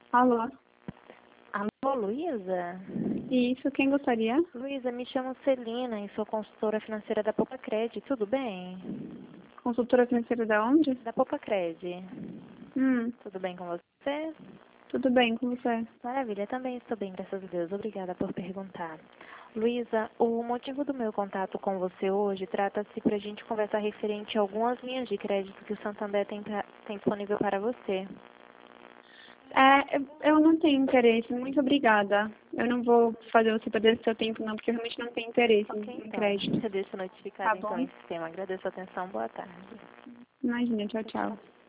Alô? Alô, Luísa? Isso, quem gostaria? Luísa, me chamo Celina e sou consultora financeira da Popacred, tudo bem? Consultora financeira da onde? Da Popacred. Hum, Tudo bem com você? tudo bem com você? Maravilha, também estou bem, graças a Deus. Obrigada por perguntar. Luísa, o motivo do meu contato com você hoje trata-se para a gente conversar referente a algumas linhas de crédito que o Santander tem disponível para você. Eu não tenho interesse, muito obrigada. Eu não vou fazer você perder seu tempo não, porque eu realmente não tenho interesse Ok, em então. crédito. Eu deixo notificado Tá então bom? em sistema. Agradeço a atenção. Boa tarde. Imagina, tchau, Tchau, tchau. tchau.